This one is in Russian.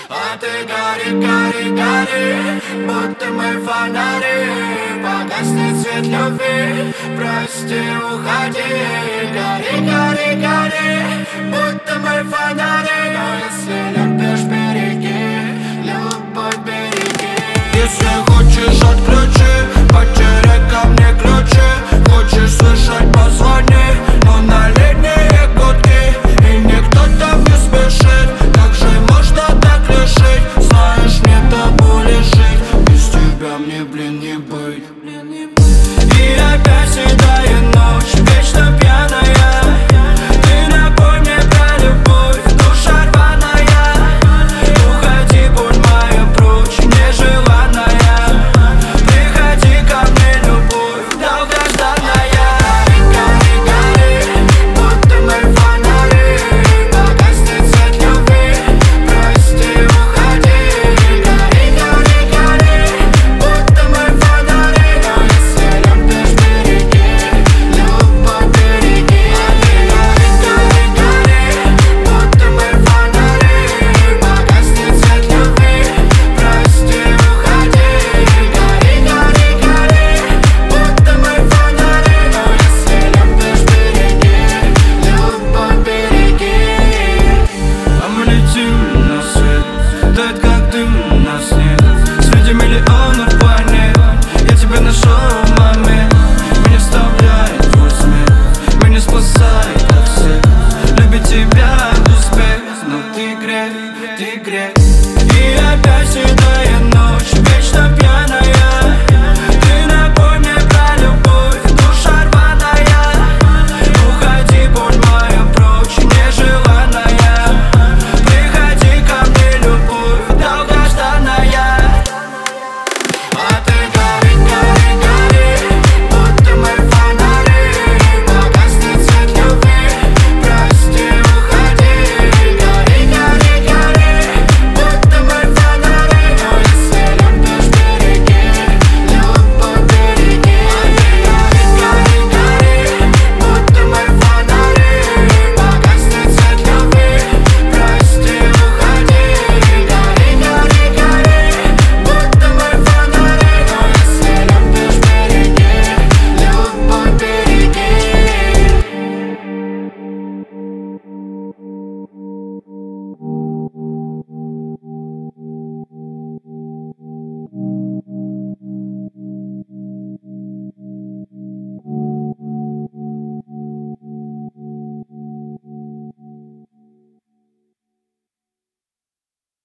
А ты гори, гори, гори, будто мы фонари. Погаснет свет любви, прости, уходи. Гори, гори, гори, будто мы фонари. Но если любишь, береги, любовь береги. Если хочешь, отключи, потеряй ко мне ключи. Хочешь слышать, позвони, но на линии гудки, и никто там не спешит. Как же можно так лишить? Знаешь, мне табу лежит, без тебя мне, блин, не быть. И опять седая ночь, вечно пьяная. Ты напомни про любовь, душа рваная. Уходи, будь моя прочь, нежеланная. Приходи ко мне, любовь долгожданная. Гори, гори, будто мы фонари. Погаснет свет любви, прости, уходи. Гори, гори, гори, будто мы фонари. Но если любишь, береги, любовь береги. Гори, гори, гори, будто мы фонари. Погаснет свет любви, прости, уходи. Гори, гори, гори, будто мы фонари. Но если любишь, береги, любовь береги. А мы летим на свет, тает как дым, нас нет. Среди миллионов планет я тебя нашел в момент. Меня вставляет твой смех, меня спасает от всех. Любить тебя успех, но ты грех, ты грех. И опять сюда